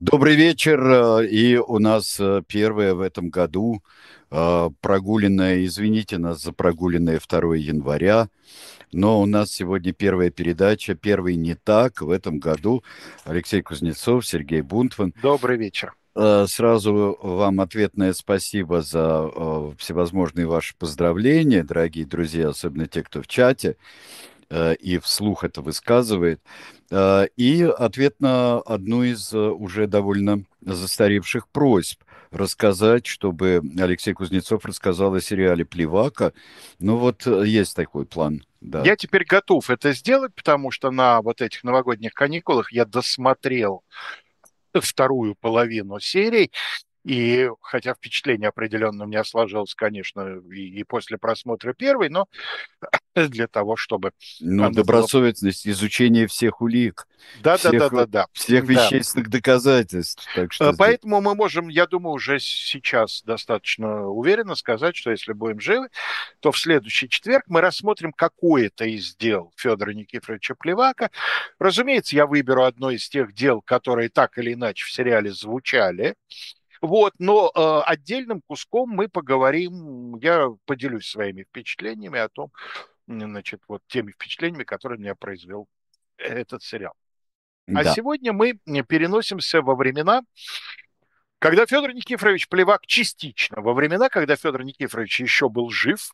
Добрый вечер. И у нас первое в этом году прогуленное, извините нас за прогуленное 2 января, но у нас сегодня первая передача, первый не так в этом году. Алексей Кузнецов, Сергей Бунтман. Добрый вечер. Сразу вам ответное спасибо за всевозможные ваши поздравления, дорогие друзья, особенно те, кто в чате и вслух это высказывает. И ответ на одну из уже довольно застаревших просьб рассказать, чтобы Алексей Кузнецов рассказал о сериале «Плевака». Ну вот есть такой план, да. Я теперь готов это сделать, потому что на вот этих новогодних каникулах я досмотрел вторую половину серий. И хотя впечатление определенно у меня сложилось, конечно, и после просмотра первой, но для того, чтобы Ну, оно было... добросовестность, изучение всех улик, всех, Да-да-да-да-да. всех Да. вещественных доказательств. Так что здесь... Поэтому мы можем, я думаю, уже сейчас достаточно уверенно сказать, что если будем живы, то в следующий четверг мы рассмотрим какое-то из дел Федора Никифоровича Плевака. Разумеется, я выберу одно из тех дел, которые так или иначе в сериале звучали. Вот, но отдельным куском мы поговорим, я поделюсь своими впечатлениями о том, значит, вот теми впечатлениями, которые меня произвел этот сериал. А Да. сегодня мы переносимся во времена, когда Федор Никифорович Плевак частично, во времена, когда Федор Никифорович еще был жив,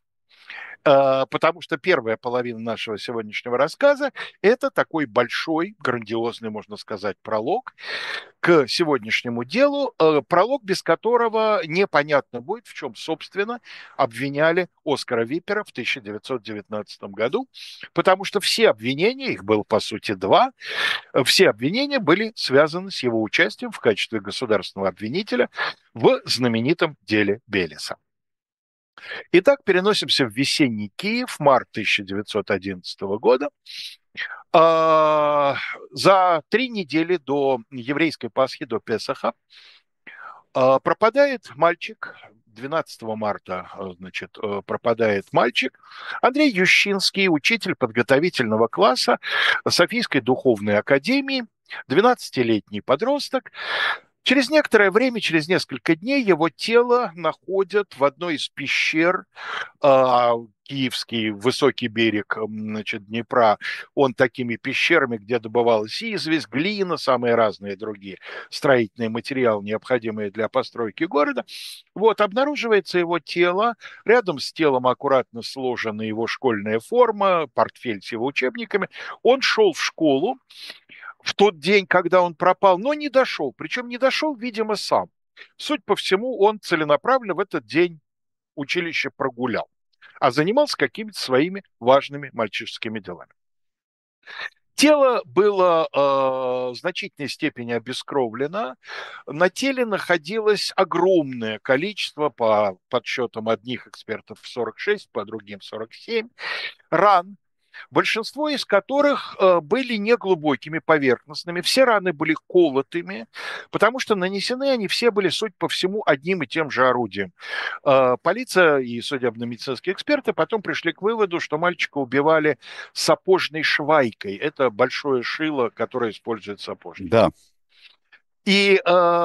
потому что первая половина нашего сегодняшнего рассказа – это такой большой, грандиозный, можно сказать, пролог к сегодняшнему делу, пролог, без которого непонятно будет, в чем, собственно, обвиняли Оскара Виппера в 1919 году, потому что все обвинения, их было, по сути, два, все обвинения были связаны с его участием в качестве государственного обвинителя в знаменитом деле Белеса. Итак, переносимся в весенний Киев, март 1911 года. За 3 недели до еврейской Пасхи, до Песаха, пропадает мальчик. 12 марта, значит, пропадает мальчик. Андрей Ющинский, учитель подготовительного класса Софийской духовной академии, 12-летний подросток. Через некоторое время, через несколько дней, его тело находят в одной из пещер. Киевский высокий берег, значит, Днепра, он такими пещерами, где добывалась известь, глина, самые разные другие строительные материалы, необходимые для постройки города. Вот, обнаруживается его тело, рядом с телом аккуратно сложена его школьная форма, портфель с его учебниками. Он шел в школу в тот день, когда он пропал, но не дошел. Причем не дошел, видимо, сам. Суть по всему, он целенаправленно в этот день училище прогулял, а занимался какими-то своими важными мальчишескими делами. Тело было в значительной степени обескровлено. На теле находилось огромное количество, по подсчетам одних экспертов 46, по другим 47, ран, большинство из которых были неглубокими, поверхностными. Все раны были колотыми, потому что нанесены они все были, суть по всему, одним и тем же орудием. Полиция и судебно-медицинские эксперты потом пришли к выводу, что мальчика убивали сапожной швайкой. Это большое шило, которое используют сапожники. Да, И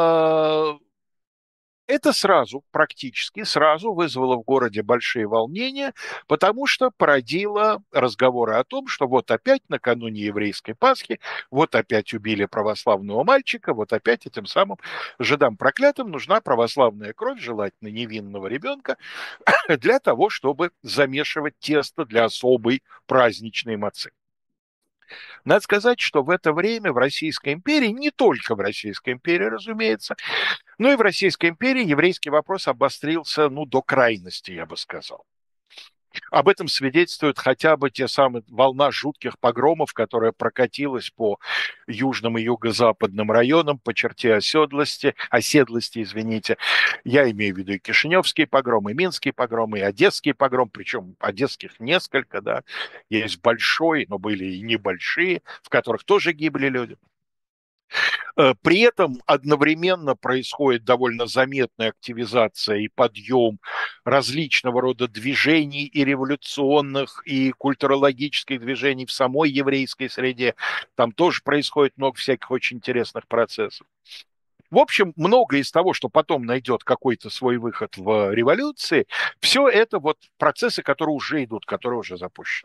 это сразу, практически сразу вызвало в городе большие волнения, потому что породило разговоры о том, что вот опять накануне еврейской Пасхи, вот опять убили православного мальчика, вот опять этим самым жидам проклятым нужна православная кровь, желательно невинного ребенка, для того, чтобы замешивать тесто для особой праздничной мацы. Надо сказать, что в это время в Российской империи, не только в Российской империи, разумеется, но и в Российской империи еврейский вопрос обострился, ну, до крайности, я бы сказал. Об этом свидетельствует хотя бы те самые волна жутких погромов, которая прокатилась по южным и юго-западным районам, по черте оседлости, извините. Я имею в виду и кишиневские погромы, и минские погромы, и одесские погромы, причем одесских несколько, да. Есть большой, но были и небольшие, в которых тоже гибли люди. При этом одновременно происходит довольно заметная активизация и подъем различного рода движений и революционных, и культурологических движений в самой еврейской среде. Там тоже происходит много всяких очень интересных процессов. В общем, многое из того, что потом найдет какой-то свой выход в революции, все это вот процессы, которые уже идут, которые уже запущены.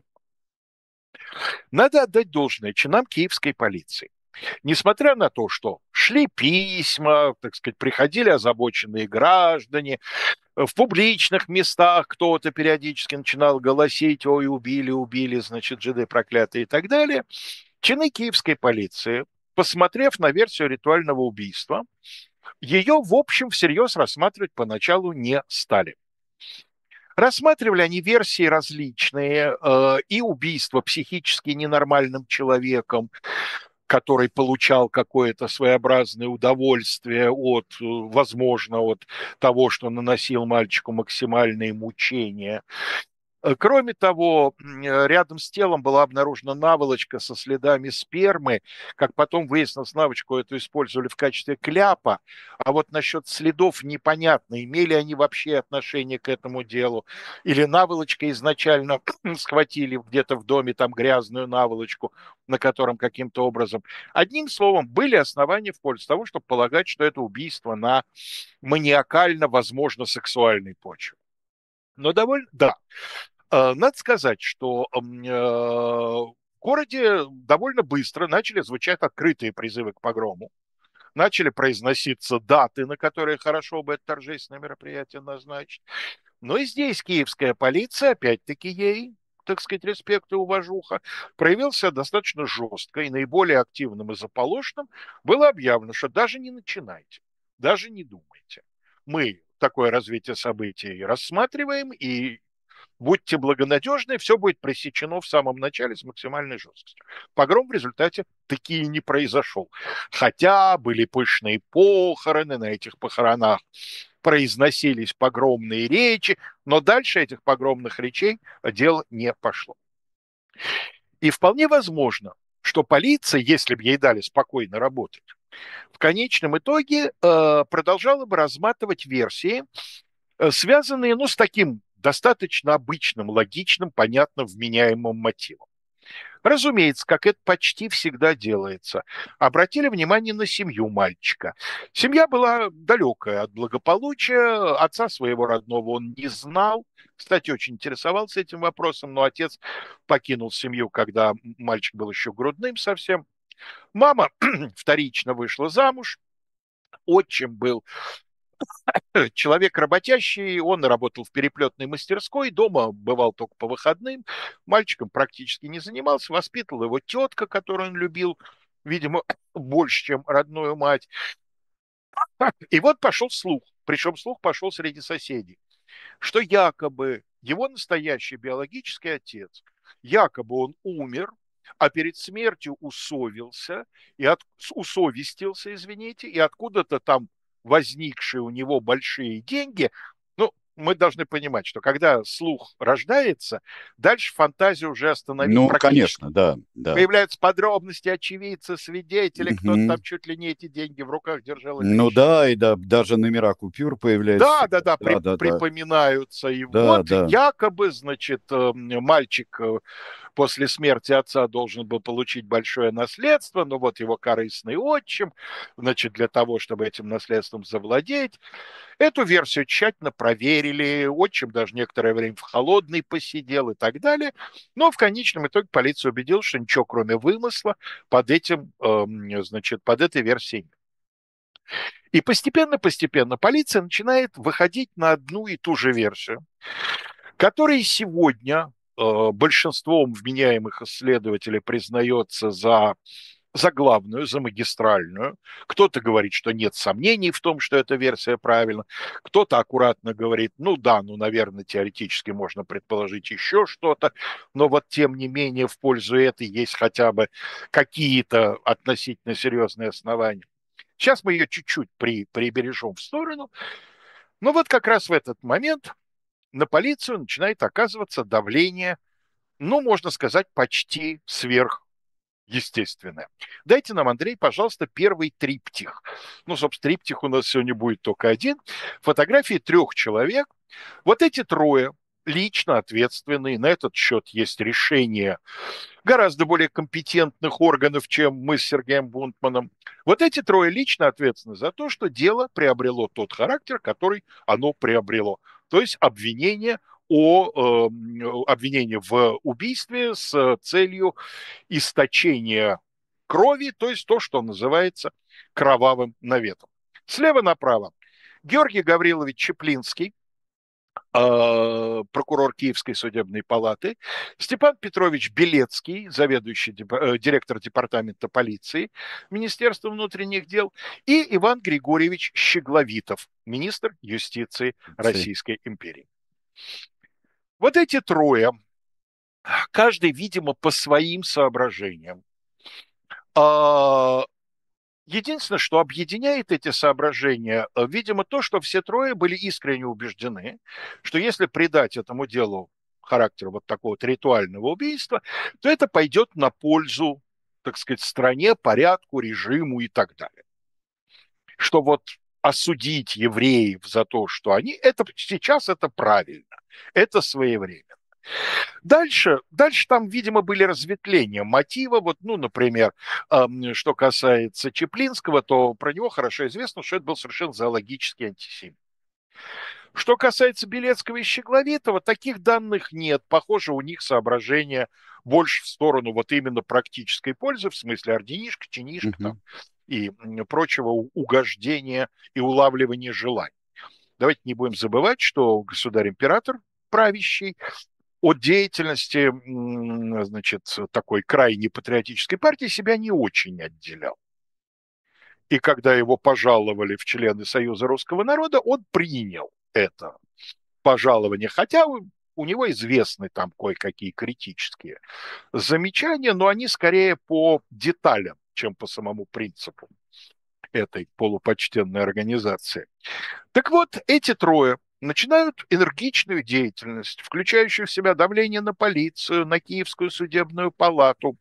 Надо отдать должное чинам киевской полиции. Несмотря на то, что шли письма, так сказать, приходили озабоченные граждане, в публичных местах кто-то периодически начинал голосить: ой, убили, убили, значит, жиды проклятые и так далее, чины киевской полиции, посмотрев на версию ритуального убийства, ее, в общем, всерьез рассматривать поначалу не стали. Рассматривали они версии различные, и убийство психически ненормальным человеком, который получал какое-то своеобразное удовольствие от, возможно, от того, что наносил мальчику максимальные мучения. Кроме того, рядом с телом была обнаружена наволочка со следами спермы. Как потом выяснилось, наволочку эту использовали в качестве кляпа. А вот насчет следов непонятно, имели они вообще отношение к этому делу. Или наволочка изначально схватили где-то в доме там грязную наволочку, на котором каким-то образом. Одним словом, были основания в пользу того, чтобы полагать, что это убийство на маниакально, возможно, сексуальной почве. Но довольно, да, надо сказать, что в городе довольно быстро начали звучать открытые призывы к погрому, начали произноситься даты, на которые хорошо бы это торжественное мероприятие назначить. Но и здесь киевская полиция, опять-таки ей, так сказать, респект и уважуха, проявился достаточно жестко, и наиболее активным и заполошенным было объявлено, что даже не начинайте, даже не думайте. Мы такое развитие событий рассматриваем, и будьте благонадежны, все будет пресечено в самом начале с максимальной жесткостью. Погром в результате таки и не произошел. Хотя были пышные похороны, на этих похоронах произносились погромные речи, но дальше этих погромных речей дело не пошло. И вполне возможно, что полиция, если бы ей дали спокойно работать, в конечном итоге продолжала бы разматывать версии, связанные, ну, с таким достаточно обычным, логичным, понятным, вменяемым мотивом. Разумеется, как это почти всегда делается, обратили внимание на семью мальчика. Семья была далекая от благополучия, отца своего родного он не знал, кстати, очень интересовался этим вопросом, но отец покинул семью, когда мальчик был еще грудным совсем. Мама вторично вышла замуж, отчим был человек работящий, он работал в переплетной мастерской, дома бывал только по выходным, мальчиком практически не занимался, воспитывала его тетка, которую он любил, видимо, больше, чем родную мать. И вот пошел слух, причем слух пошел среди соседей, что якобы его настоящий биологический отец, якобы он умер, а перед смертью усовестился, извините, и откуда-то там возникшие у него большие деньги. Ну, мы должны понимать, что когда слух рождается, дальше фантазию уже остановить Ну, практически. конечно, да, да. Появляются подробности, очевидцы, свидетели, кто-то Мгм. там чуть ли не эти деньги в руках держал или Ну еще. да, и да, даже номера купюр появляются. Да, да, да, Да, да, да, припоминаются. И да, вот да. якобы, значит, мальчик после смерти отца должен был получить большое наследство, но вот его корыстный отчим, значит, для того, чтобы этим наследством завладеть, эту версию тщательно проверили, отчим даже некоторое время в холодный посидел и так далее, но в конечном итоге полиция убедилась, что ничего кроме вымысла под этим, значит, под этой версией нет. И постепенно полиция начинает выходить на одну и ту же версию, которая сегодня большинством вменяемых исследователей признается за главную, за магистральную. Кто-то говорит, что нет сомнений в том, что эта версия правильна. Кто-то аккуратно говорит, ну да, ну, наверное, теоретически можно предположить еще что-то, но вот тем не менее в пользу этой есть хотя бы какие-то относительно серьезные основания. Сейчас мы ее чуть-чуть прибережем в сторону. Но вот как раз в этот момент на полицию начинает оказываться давление, ну, можно сказать, почти сверхъестественное. Дайте нам, Андрей, пожалуйста, первый триптих. Ну, собственно, триптих у нас сегодня будет только один. Фотографии 3 человек. Вот эти трое лично ответственные. На этот счет есть решение гораздо более компетентных органов, чем мы с Сергеем Бунтманом. Вот эти трое лично ответственны за то, что дело приобрело тот характер, который оно приобрело. То есть обвинение в убийстве с целью источения крови, то есть то, что называется кровавым наветом. Слева направо. Георгий Гаврилович Чеплинский, прокурор Киевской судебной палаты, Степан Петрович Белецкий, заведующий директор департамента полиции Министерства внутренних дел, и Иван Григорьевич Щегловитов, министр юстиции Российской империи. Вот эти трое, каждый, видимо, по своим соображениям. Единственное, что объединяет эти соображения, видимо, то, что все трое были искренне убеждены, что если придать этому делу характер вот такого вот ритуального убийства, то это пойдет на пользу, так сказать, стране, порядку, режиму и так далее. Что вот осудить евреев за то, что они, это сейчас это правильно, это своевременно. Дальше там, видимо, были разветвления мотива. Вот, ну, например, что касается Чеплинского, то про него хорошо известно, что это был совершенно зоологический антисемит. Что касается Белецкого и Щегловитова, таких данных нет. Похоже, у них соображения больше в сторону вот именно практической пользы, в смысле орденишка, чинишка там, и прочего угождения и улавливания желаний. Давайте не будем забывать, что государь-император правящий от деятельности, значит, такой крайне патриотической партии себя не очень отделял. И когда его пожаловали в члены Союза русского народа, он принял это пожалование, хотя у него известны там кое-какие критические замечания, но они скорее по деталям, чем по самому принципу этой полупочтенной организации. Так вот, эти трое начинают энергичную деятельность, включающую в себя давление на полицию, на Киевскую судебную палату,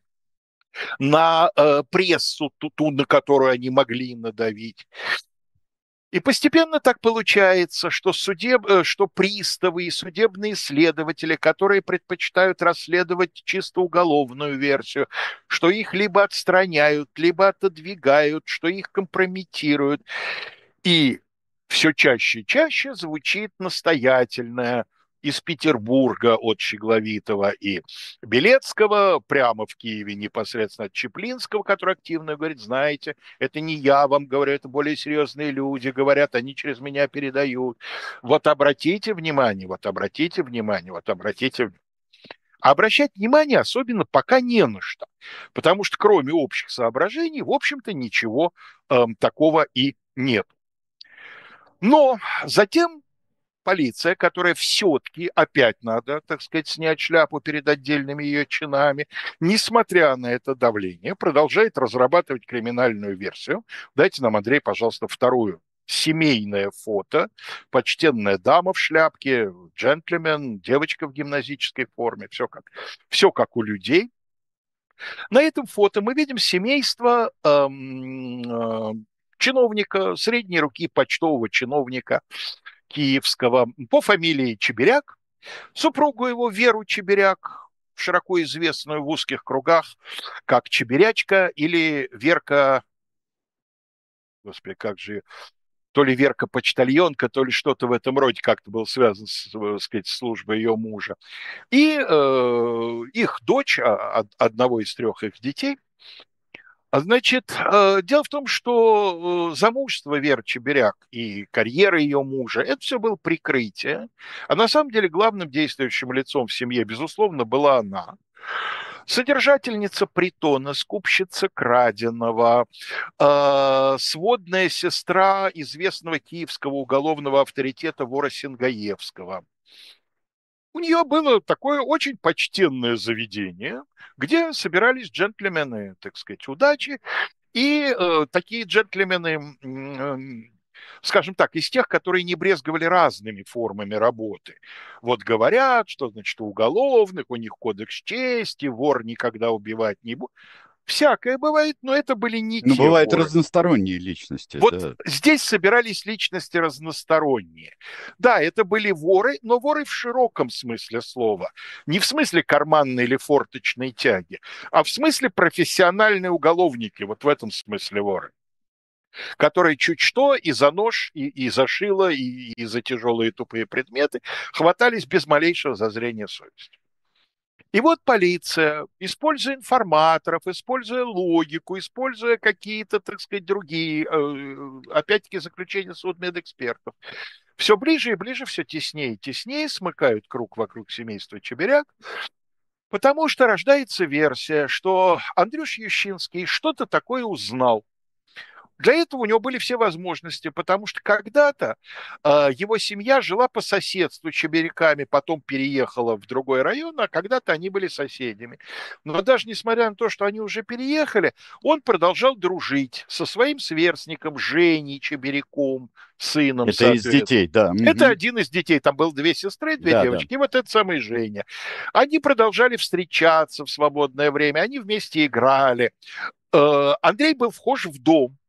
на прессу, ту, на которую они могли надавить. И постепенно так получается, что приставы и судебные следователи, которые предпочитают расследовать чисто уголовную версию, что их либо отстраняют, либо отодвигают, что их компрометируют. И все чаще и чаще звучит настоятельное из Петербурга от Щегловитова и Белецкого, прямо в Киеве непосредственно от Чеплинского, который активно говорит, знаете, это не я вам говорю, это более серьезные люди говорят, они через меня передают. Вот обратите внимание, вот обратите внимание, вот обратите внимание. А обращать внимание особенно пока не на что, потому что кроме общих соображений, в общем-то, ничего такого и нет. Но затем полиция, которая все-таки, опять надо, так сказать, снять шляпу перед отдельными ее чинами, несмотря на это давление, продолжает разрабатывать криминальную версию. Дайте нам, Андрей, пожалуйста, вторую. Семейное фото, почтенная дама в шляпке, джентльмен, девочка в гимназической форме, все как у людей. На этом фото мы видим семейство чиновника, средней руки почтового чиновника киевского по фамилии Чебиряк, супругу его Веру Чебиряк, широко известную в узких кругах как Чебирячка или Верка, господи, как же, то ли Верка-почтальонка, то ли что-то в этом роде как-то был связан с, так сказать, службой ее мужа. И их дочь, одного из трех их детей. Значит, дело в том, что замужество Веры Чебиряк и карьера ее мужа, это все было прикрытие. А на самом деле главным действующим лицом в семье, безусловно, была она. Содержательница притона, скупщица краденого, сводная сестра известного киевского уголовного авторитета вора Сингаевского. У нее было такое очень почтенное заведение, где собирались джентльмены, так сказать, удачи, и такие джентльмены, скажем так, из тех, которые не брезговали разными формами работы. Вот говорят, что, значит, у уголовных, у них кодекс чести, вор никогда убивать не будет. Всякое бывает, но это были не Ну, те бывают воры. разносторонние личности, Вот да. здесь собирались личности разносторонние. Да, это были воры, но воры в широком смысле слова. Не в смысле карманной или форточной тяги, а в смысле профессиональные уголовники. Вот в этом смысле воры. Которые чуть что и за нож, и за шило, и за тяжелые тупые предметы хватались без малейшего зазрения совести. И вот полиция, используя информаторов, используя логику, используя какие-то, так сказать, другие, опять-таки, заключения судмедэкспертов, все ближе и ближе, все теснее и теснее смыкают круг вокруг семейства Чебиряк, потому что рождается версия, что Андрюш Ющинский что-то такое узнал. Для этого у него были все возможности, потому что когда-то его семья жила по соседству с Чебиряками, потом переехала в другой район, а когда-то они были соседями. Но даже несмотря на то, что они уже переехали, он продолжал дружить со своим сверстником Женей Чебиряком, сыном, Это из соответственно. детей, да. Это Мгм. один из детей, там было две сестры, две Да, да. девочки, и вот этот самый Женя. Они продолжали встречаться в свободное время, они вместе играли. Андрей был вхож в дом.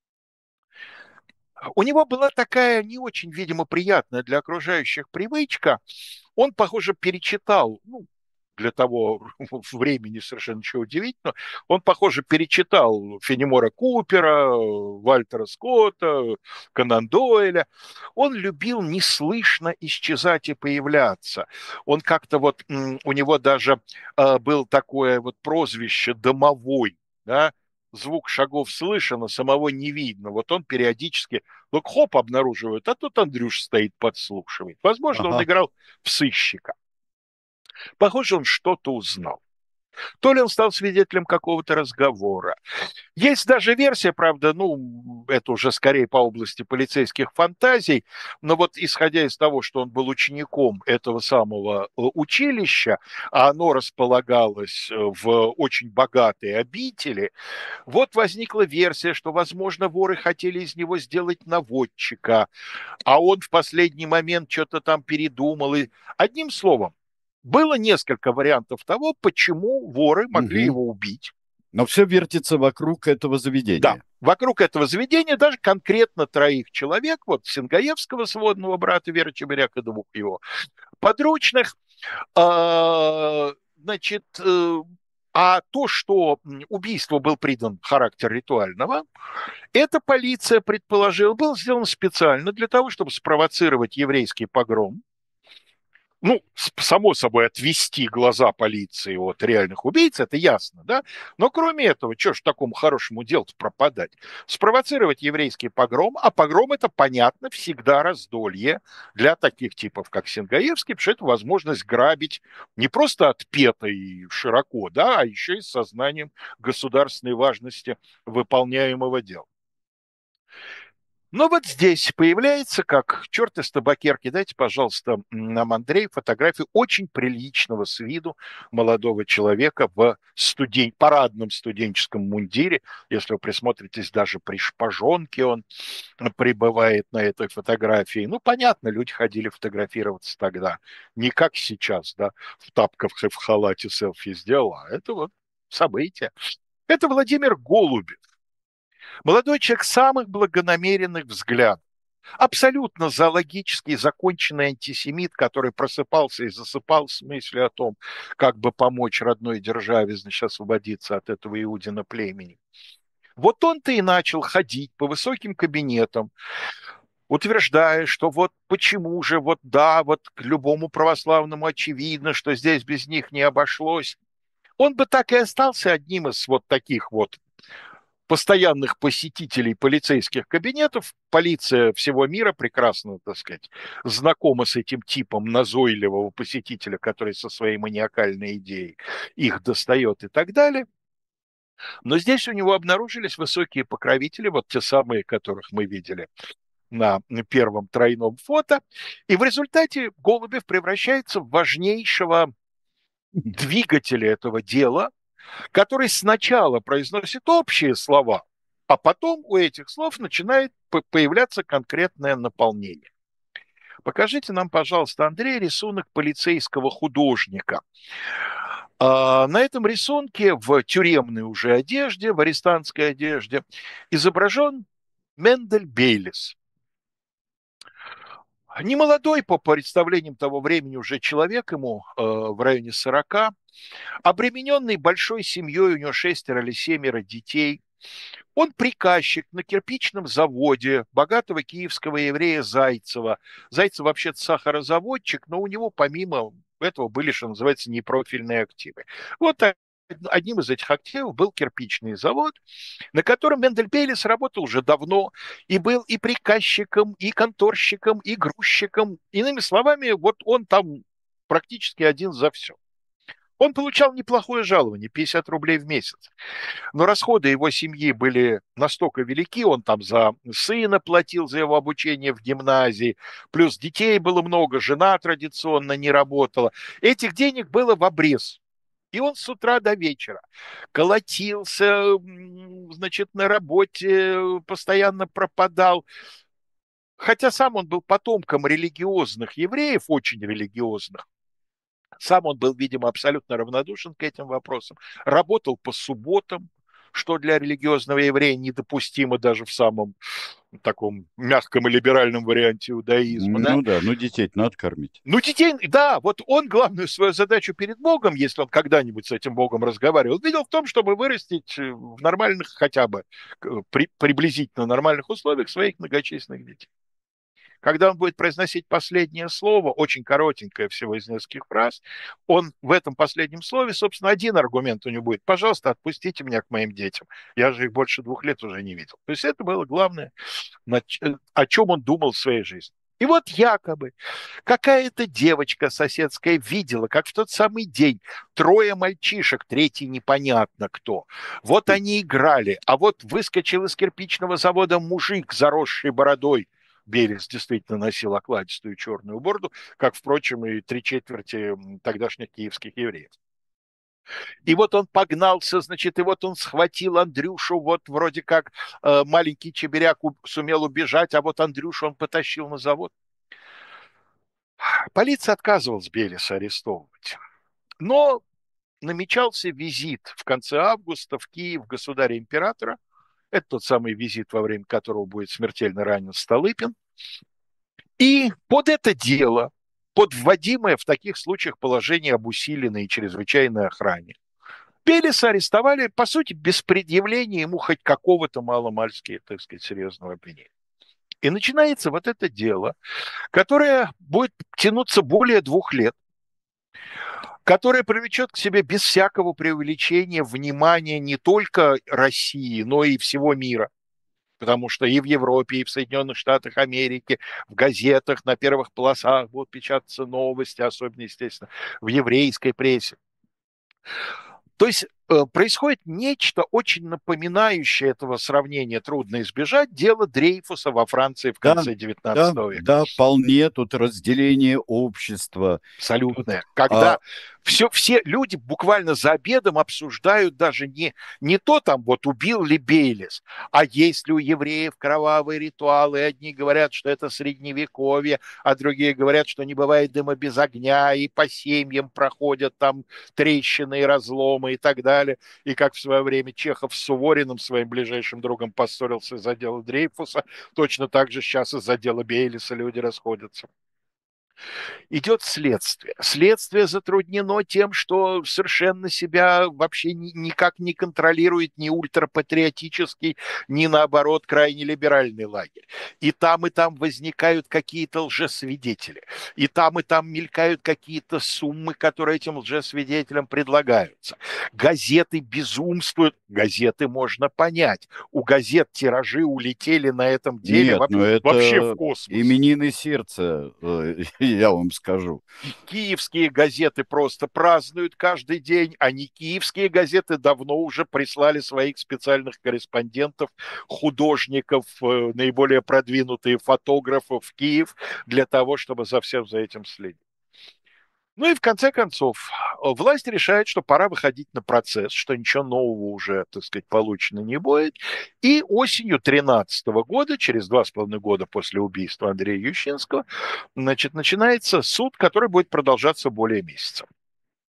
У него была такая не очень, видимо, приятная для окружающих привычка. Он, похоже, перечитал, ну, для того времени совершенно ничего удивительного, он, похоже, перечитал Фенемора Купера, Вальтера Скотта, Конан Дойля. Он любил неслышно исчезать и появляться. Он как-то вот, у него даже был такое вот прозвище «домовой», да, звук шагов слышно, самого не видно. Вот он периодически, ну, хоп, обнаруживает, а тут Андрюш стоит, подслушивает. Возможно, он Ага. играл в сыщика. Похоже, он что-то узнал. То ли он стал свидетелем какого-то разговора. Есть даже версия, правда, ну, это уже скорее по области полицейских фантазий, но вот исходя из того, что он был учеником этого самого училища, а оно располагалось в очень богатой обители, вот возникла версия, что, возможно, воры хотели из него сделать наводчика, а он в последний момент что-то там передумал. И... Одним словом, было несколько вариантов того, почему воры могли Мгм. его убить. Но все вертится вокруг этого Да, заведения. вокруг этого заведения даже конкретно троих человек, вот Сингаевского сводного брата Веры Чебыряк и двух его подручных, значит, а то, что убийство был придан характер ритуального, эта полиция предположила, был сделан специально для того, чтобы спровоцировать еврейский погром, ну, само собой, отвести глаза полиции от реальных убийц, это ясно, да? Но кроме этого, что ж такому хорошему делу пропадать? Спровоцировать еврейский погром, а погром это, понятно, всегда раздолье для таких типов, как Сингаевский, потому что это возможность грабить не просто отпето и широко, да, а еще и с сознанием государственной важности выполняемого дела. Но вот здесь появляется, как черт из табакерки, дайте, пожалуйста, нам, Андрей, фотографию очень приличного с виду молодого человека в парадном студенческом мундире. Если вы присмотритесь, даже при шпажонке он пребывает на этой фотографии. Ну, понятно, люди ходили фотографироваться тогда. Не как сейчас, да, в тапках и в халате селфи сделал, а это вот событие. Это Владимир Голубев. Молодой человек самых благонамеренных взглядов. Абсолютно зоологический, законченный антисемит, который просыпался и засыпал с мыслью о том, как бы помочь родной державе, значит, освободиться от этого Иудина племени. Вот он-то и начал ходить по высоким кабинетам, утверждая, что вот почему же, вот да, вот к любому православному очевидно, что здесь без них не обошлось. Он бы так и остался одним из вот таких вот постоянных посетителей полицейских кабинетов. Полиция всего мира прекрасно, так сказать, знакома с этим типом назойливого посетителя, который со своей маниакальной идеей их достает и так далее. Но здесь у него обнаружились высокие покровители, вот те самые, которых мы видели на первом тройном фото. И в результате Голубев превращается в важнейшего двигателя этого дела, который сначала произносит общие слова, а потом у этих слов начинает появляться конкретное наполнение. Покажите нам, пожалуйста, Андрей, рисунок полицейского художника. На этом рисунке в тюремной уже одежде, в арестантской одежде, изображен Мендель Бейлис. Немолодой, по представлениям того времени, уже человек, ему в районе 40, обремененный большой семьей, у него 6 или 7 детей. Он приказчик на кирпичном заводе богатого киевского еврея Зайцева. Зайцев вообще-то сахарозаводчик, но у него помимо этого были, что называется, непрофильные активы. Вот одним из этих активов был кирпичный завод, на котором Мендель Бейлис работал уже давно и был и приказчиком, и конторщиком, и грузчиком. Иными словами, вот он там практически один за все. Он получал неплохое жалование, 50 рублей в месяц. Но расходы его семьи были настолько велики, он там за сына платил, за его обучение в гимназии, плюс детей было много, жена традиционно не работала. Этих денег было в обрез. И он с утра до вечера колотился, значит, на работе, постоянно пропадал. Хотя сам он был потомком религиозных евреев, очень религиозных, сам он был, видимо, абсолютно равнодушен к этим вопросам. Работал по субботам, что для религиозного еврея недопустимо даже в самом таком мягком и либеральном варианте иудаизма. Да? Ну да, ну детей надо кормить. Ну, детей, да, вот он главную свою задачу перед Богом, если он когда-нибудь с этим Богом разговаривал, видел в том, чтобы вырастить в нормальных, хотя бы приблизительно нормальных условиях своих многочисленных детей. Когда он будет произносить последнее слово, очень коротенькое, всего из нескольких фраз, он в этом последнем слове, собственно, один аргумент у него будет: пожалуйста, отпустите меня к моим детям. Я же их больше 2 лет уже не видел. То есть это было главное, о чем он думал в своей жизни. И вот якобы какая-то девочка соседская видела, как в тот самый день 3 мальчишек, третий непонятно кто. Вот они играли, а вот выскочил из кирпичного завода мужик, заросший бородой. Берес действительно носил окладистую черную бороду, как, впрочем, и 3/4 тогдашних киевских евреев. И вот он погнался, значит, и вот он схватил Андрюшу, вот вроде как маленький чебиряк сумел убежать, а вот Андрюшу он потащил на завод. Полиция отказывалась Белеса арестовывать. Но намечался визит в конце августа в Киев государя-императора. Это тот самый визит, во время которого будет смертельно ранен Столыпин. И под это дело, под вводимое в таких случаях положение об усиленной и чрезвычайной охране, Белеса арестовали, по сути, без предъявления ему хоть какого-то маломальски, так сказать, серьезного обвинения. И начинается вот это дело, которое будет тянуться более 2 лет, которое привлечет к себе без всякого преувеличения внимание не только России, но и всего мира. Потому что и в Европе, и в Соединенных Штатах Америки, в газетах на первых полосах будут печататься новости, особенно, естественно, в еврейской прессе. То есть происходит нечто очень напоминающее этого сравнения, трудно избежать, дело Дрейфуса во Франции в Да, конце да, XIX века. да, вполне тут разделение общества. Тут, Абсолютное. а, Когда все люди буквально за обедом обсуждают даже не то там вот убил ли Бейлис, а есть ли у евреев кровавые ритуалы. Одни говорят, что это средневековье, а другие говорят, что не бывает дыма без огня, и по семьям проходят там трещины и разломы и так далее. И как в свое время Чехов с Сувориным, своим ближайшим другом, поссорился из-за дела Дрейфуса, точно так же сейчас из-за дела Бейлиса люди расходятся. Идет следствие. Следствие затруднено тем, что совершенно себя вообще никак не контролирует ни ультрапатриотический, ни наоборот крайне либеральный лагерь. И там возникают какие-то лжесвидетели. И там мелькают какие-то суммы, которые этим лжесвидетелям предлагаются. Газеты безумствуют. Газеты можно понять. У газет тиражи улетели на этом деле нет, но вообще в это космос. именины сердца, я вам скажу. И киевские газеты просто празднуют каждый день, а не киевские газеты давно уже прислали своих специальных корреспондентов, художников, наиболее продвинутые фотографов в Киев для того, чтобы за всем за этим следить. Ну и в конце концов, власть решает, что пора выходить на процесс, что ничего нового уже, так сказать, получено не будет. И осенью 2013 года, через 2,5 года после убийства Андрея Ющинского, значит, начинается суд, который будет продолжаться более месяца.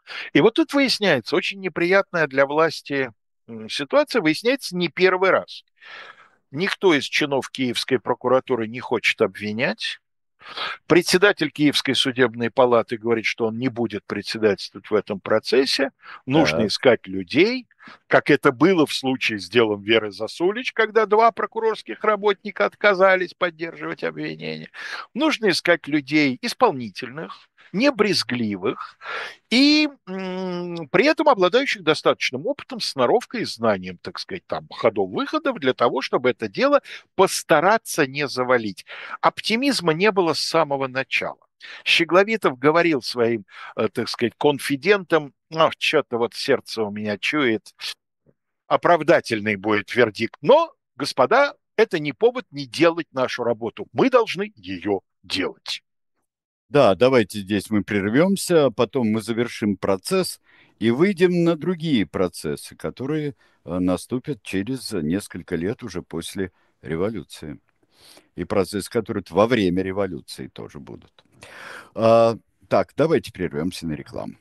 И вот тут выясняется, очень неприятная для власти ситуация, выясняется не первый раз. Никто из чинов Киевской прокуратуры не хочет обвинять. Председатель Киевской судебной палаты говорит, что он не будет председательствовать в этом процессе. Нужно Так. искать людей, как это было в случае с делом Веры Засулич, когда два прокурорских работника отказались поддерживать обвинение. Нужно искать людей исполнительных, не брезгливых, и при этом обладающих достаточным опытом, сноровкой и знанием, так сказать, там, ходов-выходов для того, чтобы это дело постараться не завалить. Оптимизма не было с самого начала. Щегловитов говорил своим, так сказать, конфидентам, ну, что-то вот сердце у меня чует, оправдательный будет вердикт. Но, господа, это не повод не делать нашу работу. Мы должны ее делать. Да, давайте здесь мы прервемся, потом мы завершим процесс и выйдем на другие процессы, которые наступят через несколько лет уже после революции. И процессы, которые во время революции тоже будут. А, так, давайте прервемся на рекламу.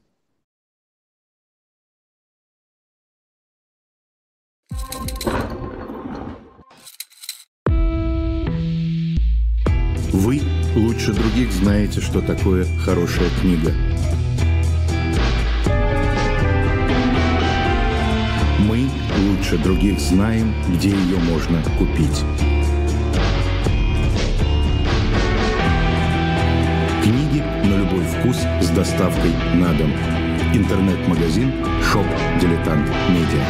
Вы лучше других знаете, что такое хорошая книга. Мы лучше других знаем, где ее можно купить. Книги на любой вкус с доставкой на дом. Интернет-магазин Shop Дилетант Медиа.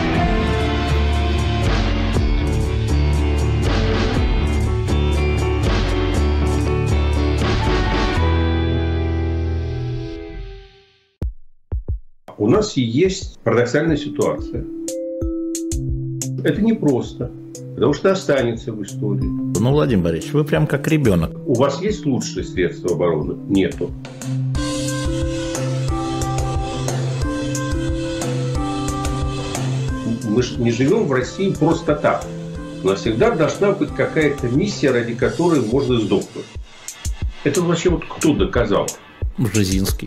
У нас есть парадоксальная ситуация. Это непросто, потому что останется в истории. Ну, Владимир Борисович, вы прям как ребенок. У вас есть лучшие средства обороны? Нету. Мы же не живем в России просто так. У нас всегда должна быть какая-то миссия, ради которой можно сдохнуть. Это вообще вот кто доказал? Бжезинский.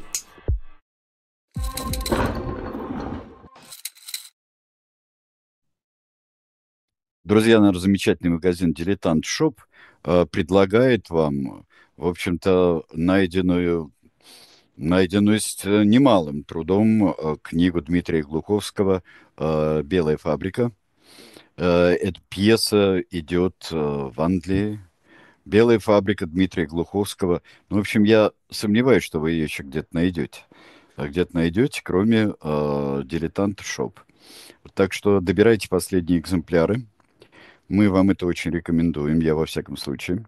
Друзья, наш замечательный магазин «Дилетант Шоп» предлагает вам, в общем-то, найденную с немалым трудом книгу Дмитрия Глуховского «Белая фабрика». Эта пьеса идет в Англии. «Белая фабрика» Дмитрия Глуховского. Ну, в общем, я сомневаюсь, что вы ее еще где-то найдете. А где-то найдете, кроме «Дилетант Шоп». Так что добирайте последние экземпляры. Мы вам это очень рекомендуем, я во всяком случае.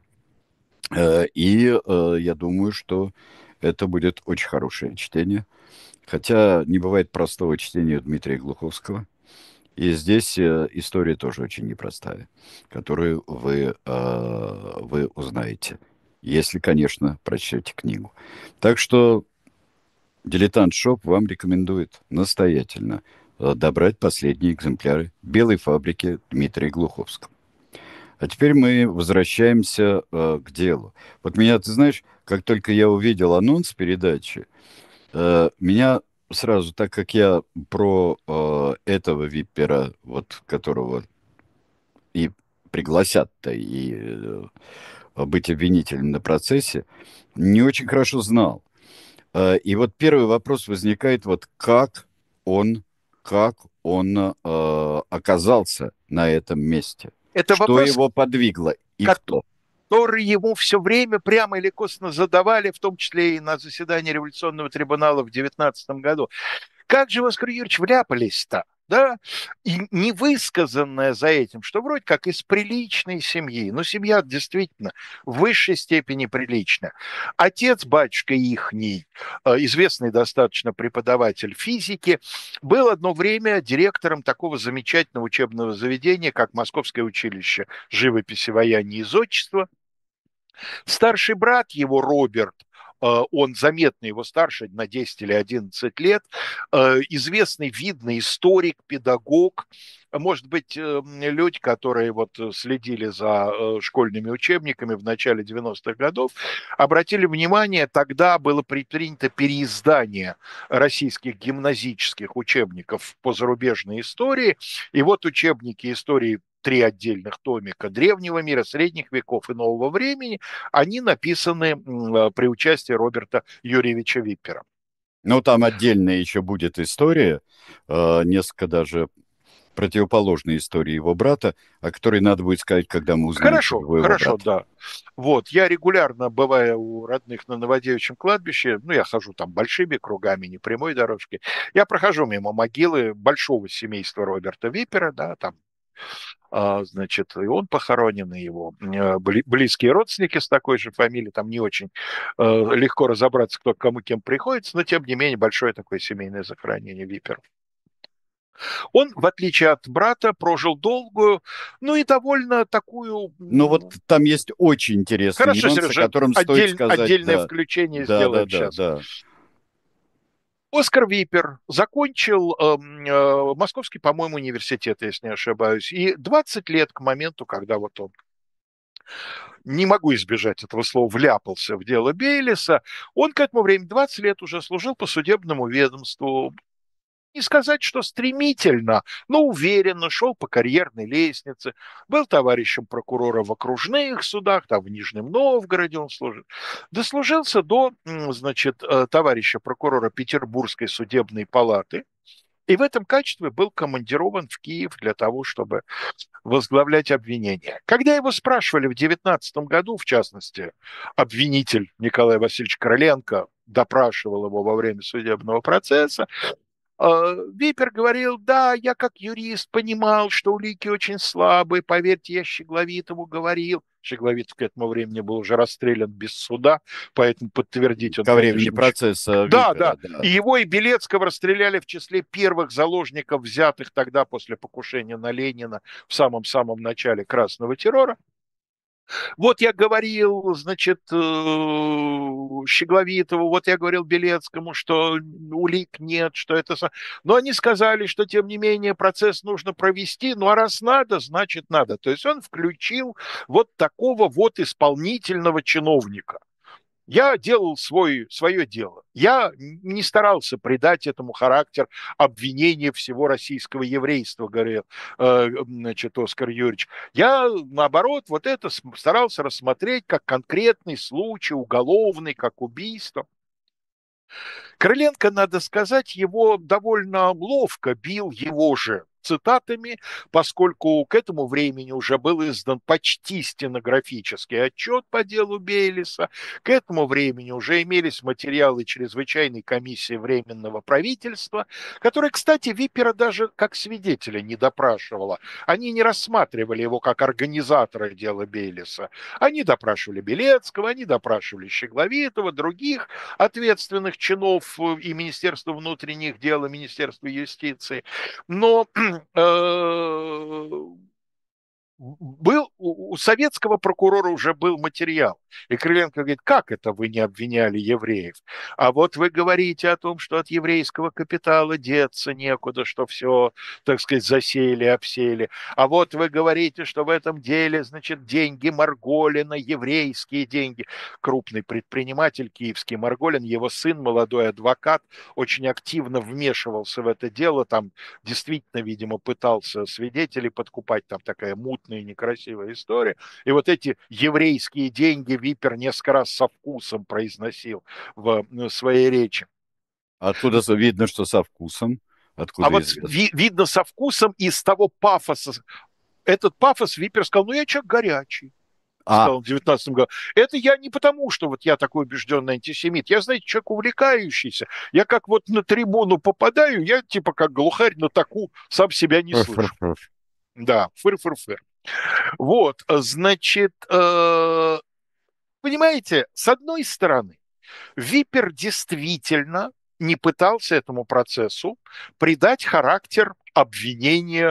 И я думаю, что это будет очень хорошее чтение. Хотя не бывает простого чтения Дмитрия Глуховского. И здесь история тоже очень непростая, которую вы узнаете, если, конечно, прочтете книгу. Так что «Дилетант Шоп» вам рекомендует настоятельно добрать последние экземпляры «Белой фабрики» Дмитрия Глуховского. А теперь мы возвращаемся к делу. Вот меня, ты знаешь, как только я увидел анонс передачи, меня сразу, так как я про этого виппера, вот которого и пригласят-то, и быть обвинителем на процессе, не очень хорошо знал. И вот первый вопрос возникает, вот как он оказался на этом месте? Это Что вопрос, его подвигло и кто? который ему все время прямо или косвенно задавали, в том числе и на заседании Революционного трибунала в 19 году. Как же вы, Оскар Юрьевич, вляпались-то? Да, и невысказанное за этим, что вроде как из приличной семьи, но семья действительно в высшей степени приличная. Отец, батюшка ихний, известный достаточно преподаватель физики, был одно время директором такого замечательного учебного заведения, как Московское училище живописи, ваяния и зодчества. Старший брат его, Роберт, он заметно его старше, на 10 или 11 лет, известный, видный историк, педагог. Может быть, люди, которые вот следили за школьными учебниками в начале 90-х годов, обратили внимание, тогда было предпринято переиздание российских гимназических учебников по зарубежной истории. И вот учебники истории, 3 отдельных томика древнего мира, средних веков и нового времени, они написаны при участии Роберта Юрьевича Виппера. Ну, там отдельная еще будет история, несколько даже противоположной истории его брата, о которой надо будет сказать, когда мы узнаем его Хорошо, брата. да. Вот, я регулярно, бывая у родных на Новодевичьем кладбище, я хожу там большими кругами, не прямой дорожки, я прохожу мимо могилы большого семейства Роберта Виппера, да, там, значит, и он похоронен, и его близкие родственники с такой же фамилией, там не очень легко разобраться, кто к кому кем приходится, но, тем не менее, большое такое семейное захоронение Випперов. Он, в отличие от брата, прожил долгую, и довольно такую... Ну вот там есть очень интересный Хорошо, нюанс, о Сережа, котором стоит сказать. отдельное Да, включение да, да, сделаем да, сейчас. да. Оскар Виппер закончил Московский, по-моему, университет, если не ошибаюсь, и 20 лет к моменту, когда вот он, не могу избежать этого слова, вляпался в дело Бейлиса, он к этому времени 20 лет уже служил по судебному ведомству. Не сказать, что стремительно, но уверенно шел по карьерной лестнице, был товарищем прокурора в окружных судах, там в Нижнем Новгороде он служил, дослужился до, значит, товарища прокурора Петербургской судебной палаты, и в этом качестве был командирован в Киев для того, чтобы возглавлять обвинение. Когда его спрашивали в 2019 году, в частности, обвинитель Николай Васильевич Короленко допрашивал его во время судебного процесса, Виппер говорил: да, я как юрист понимал, что улики очень слабые, поверьте, я Щегловитову говорил. Щегловитов к этому времени был уже расстрелян без суда, поэтому подтвердить он, Ко времени конечно, процесса Да, Виппера, да. И его, и Белецкого расстреляли в числе первых заложников, взятых тогда после покушения на Ленина в самом-самом начале Красного террора. Вот я говорил, значит, Щегловитову, вот я говорил Белецкому, что улик нет, что это... Но они сказали, что, тем не менее, процесс нужно провести, а раз надо, значит надо. То есть он включил вот такого вот исполнительного чиновника. Я делал свое дело. Я не старался придать этому характер обвинения всего российского еврейства, говорил, значит, Оскар Юрьевич. Я, наоборот, вот это старался рассмотреть как конкретный случай, уголовный, как убийство. Крыленко, надо сказать, его довольно ловко бил его же цитатами, поскольку к этому времени уже был издан почти стенографический отчет по делу Бейлиса, к этому времени уже имелись материалы чрезвычайной комиссии Временного правительства, которая, кстати, Виппера даже как свидетеля не допрашивала. Они не рассматривали его как организатора дела Бейлиса. Они допрашивали Белецкого, они допрашивали Щегловитова, других ответственных чинов и Министерства внутренних дел, и Министерства юстиции. Но был у советского прокурора уже был материал. И Крыленко говорит: как это вы не обвиняли евреев? А вот вы говорите о том, что от еврейского капитала деться некуда, что все, так сказать, засеяли, обсеяли. А вот вы говорите, что в этом деле, значит, деньги Марголина, еврейские деньги. Крупный предприниматель киевский Марголин, его сын, молодой адвокат, очень активно вмешивался в это дело, там действительно, видимо, пытался свидетелей подкупать, там такая мутная и некрасивая история. И вот эти еврейские деньги Виппер несколько раз со вкусом произносил в своей речи. Откуда видно, что со вкусом? Откуда вот видно со вкусом из того пафоса. Этот пафос Виппер сказал: я человек горячий. Сказал в 19 году. Это я не потому, что вот я такой убежденный антисемит. Я, знаете, человек увлекающийся. Я как вот на трибуну попадаю, я типа как глухарь на таку сам себя не слышу. Да, фыр-фыр-фыр. Вот, значит, понимаете, с одной стороны, Виппер действительно не пытался этому процессу придать характер обвинения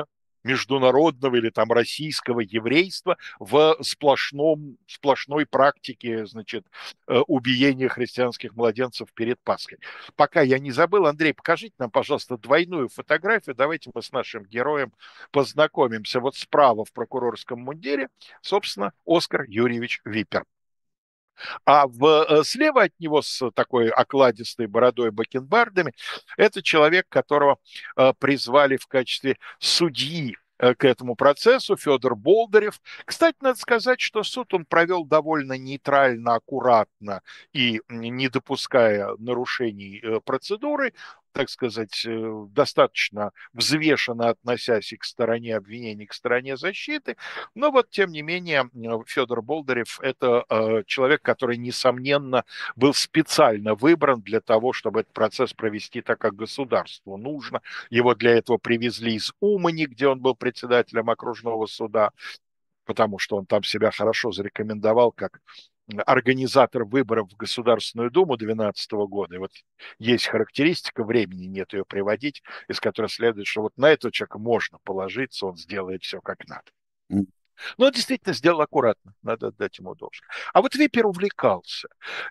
международного или там российского еврейства в сплошной практике, значит, убиения христианских младенцев перед Пасхой. Пока я не забыл, Андрей, покажите нам, пожалуйста, двойную фотографию. Давайте мы с нашим героем познакомимся. Вот справа в прокурорском мундире, собственно, Оскар Юрьевич Випер. А слева от него с такой окладистой бородой, бакенбардами, это человек, которого призвали в качестве судьи к этому процессу, Федор Болдырев. Кстати, надо сказать, что суд он провел довольно нейтрально, аккуратно и не допуская нарушений процедуры, так сказать, достаточно взвешенно относясь и к стороне обвинений, и к стороне защиты. Но вот, тем не менее, Федор Болдырев – это человек, который, несомненно, был специально выбран для того, чтобы этот процесс провести так, как государству нужно. Его для этого привезли из Умани, где он был председателем окружного суда, потому что он там себя хорошо зарекомендовал как организатор выборов в Государственную Думу 2012 года. И вот есть характеристика, времени нет ее приводить, из которой следует, что вот на этого человека можно положиться, он сделает все как надо. Но он действительно сделал аккуратно, надо отдать ему должное. А вот Випер увлекался.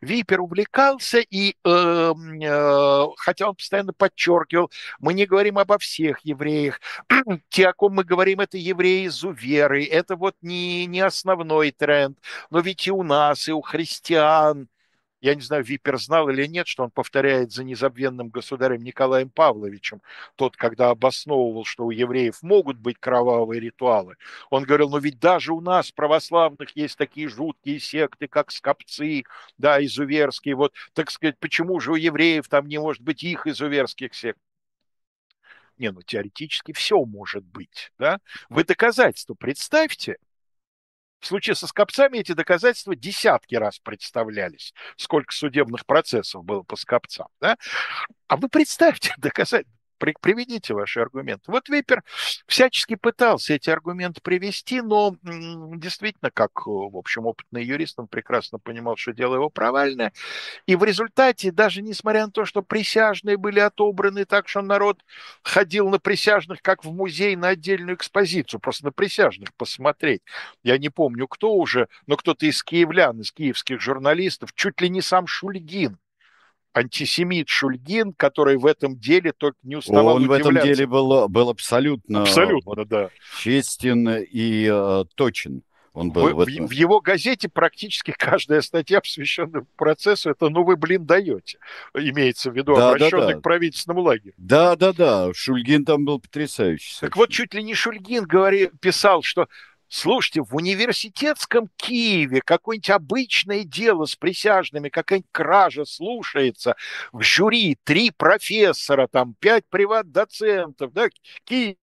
И хотя он постоянно подчеркивал, мы не говорим обо всех евреях. Те, о ком мы говорим, это евреи-изуверы. Это вот не основной тренд. Но ведь и у нас, и у христиан. Я не знаю, Випер знал или нет, что он повторяет за незабвенным государем Николаем Павловичем. Тот, когда обосновывал, что у евреев могут быть кровавые ритуалы, он говорил, ну ведь даже у нас, православных, есть такие жуткие секты, как скопцы, да, изуверские. Вот, так сказать, почему же у евреев там не может быть их изуверских сект? Не, ну теоретически все может быть, да. Вы доказательства представьте. В случае со скопцами эти доказательства десятки раз представлялись. Сколько судебных процессов было по скопцам. Да? А вы представьте, приведите ваши аргументы. Вот Випер всячески пытался эти аргументы привести, но действительно, как, в общем, опытный юрист, он прекрасно понимал, что дело его провальное. И в результате, даже несмотря на то, что присяжные были отобраны так, что народ ходил на присяжных, как в музей, на отдельную экспозицию, просто на присяжных посмотреть. Я не помню, кто уже, но кто-то из киевлян, из киевских журналистов, чуть ли не сам Шульгин, антисемит Шульгин, который в этом деле только не уставал Он удивляться. в этом деле был абсолютно да. честен и точен. Он был в его газете практически каждая статья, посвященная процессу, это «ну вы, блин, даете». Имеется в виду обращенный к правительственному лагерю. Да. Шульгин там был потрясающий. Так вот, чуть ли не Шульгин писал, что слушайте, в университетском Киеве какое-нибудь обычное дело с присяжными, какая-нибудь кража слушается, в жюри 3 профессора, там 5 приват-доцентов, да, Киев.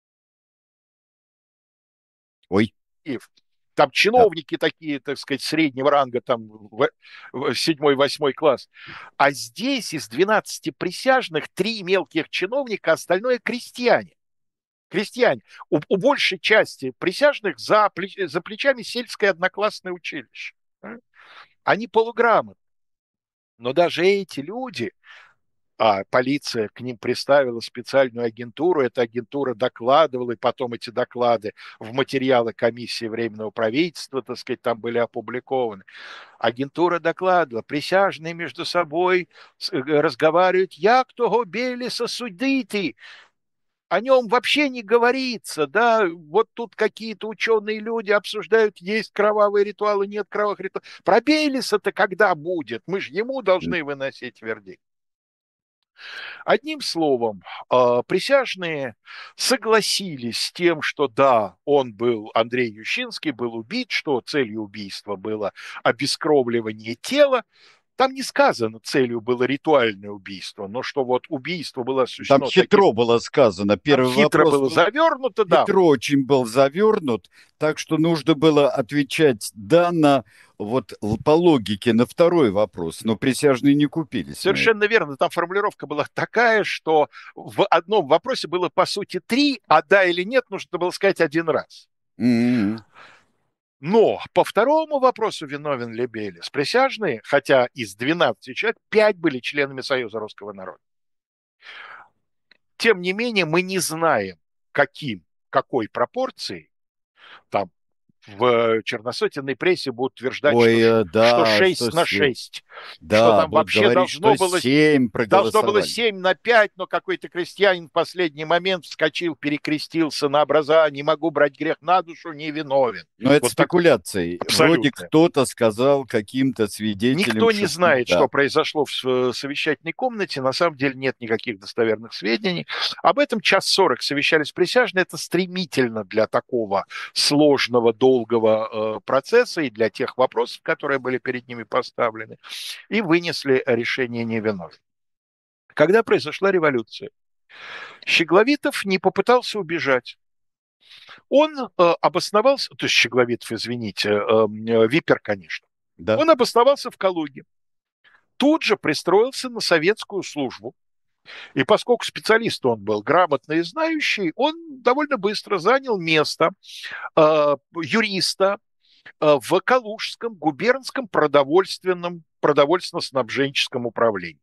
Ой. Там чиновники такие, так сказать, среднего ранга, там 7-8 класс. А здесь из 12 присяжных 3 мелких чиновника, остальное крестьяне. У большей части присяжных за плечами сельское одноклассное училище. Они полуграмотны. Но даже эти люди, полиция к ним приставила специальную агентуру, эта агентура докладывала, и потом эти доклады в материалы комиссии Временного правительства, так сказать, там были опубликованы. Агентура докладывала, присяжные между собой разговаривают, як того Белеса судити, о нем вообще не говорится, да, вот тут какие-то ученые люди обсуждают, есть кровавые ритуалы, нет кровавых ритуалов. Про Белеса-то когда будет? Мы же ему должны выносить вердикт. Одним словом, присяжные согласились с тем, что да, Андрей Ющинский был убит, что целью убийства было обескровливание тела. Там не сказано, целью было ритуальное убийство, но что вот убийство было осуществлено... Там хитро было сказано. Первый хитро вопрос было завернуто, да. Хитро очень был завернут, так что нужно было отвечать по логике на второй вопрос, но присяжные не купились. Совершенно верно. Там формулировка была такая, что в одном вопросе было, по сути, 3, а да или нет нужно было сказать 1 раз. Но по второму вопросу, виновен ли Белес, присяжные, хотя из 12 человек 5 были членами Союза русского народа. Тем не менее, мы не знаем, каким какой пропорции, там в черносотенной прессе будут утверждать, что Да, 6 на 6, что да, там будут вообще говорить, что 7 должно было проголосовали. 7 на 5, но какой-то крестьянин в последний момент вскочил, перекрестился на образа, не могу брать грех на душу, не виновен. Но это Вот такой спекуляции. Вроде абсолютно. кто-то сказал каким-то свидетелям, Никто не что знает, да. что произошло в совещательной комнате. На самом деле нет никаких достоверных сведений. Об этом 1:40 совещались присяжные. Это стремительно для такого сложного, долгого процесса и для тех вопросов, которые были перед ними поставлены. И вынесли решение невиновен. Когда произошла революция, Щегловитов не попытался убежать. Он обосновался, то есть Щегловитов, извините, Випер, конечно. Да. Он обосновался в Калуге. Тут же пристроился на советскую службу. И поскольку специалист он был грамотный и знающий, он довольно быстро занял место юриста в Калужском губернском продовольственно-снабженческом управлении.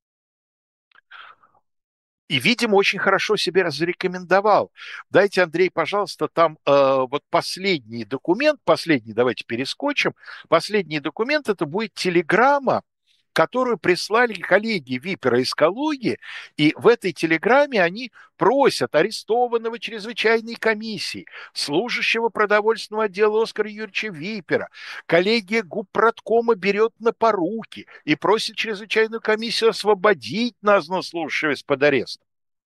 И, видимо, очень хорошо себя зарекомендовал. Дайте, Андрей, пожалуйста, там вот последний документ, давайте перескочим. Последний документ – это будет телеграмма, которую прислали коллеги Випера из Калуги, и в этой телеграмме они просят арестованного чрезвычайной комиссии, служащего продовольственного отдела Оскара Юрьевича Випера, коллегия губпродкома берет на поруки и просит чрезвычайную комиссию освободить названного служащего из-под ареста.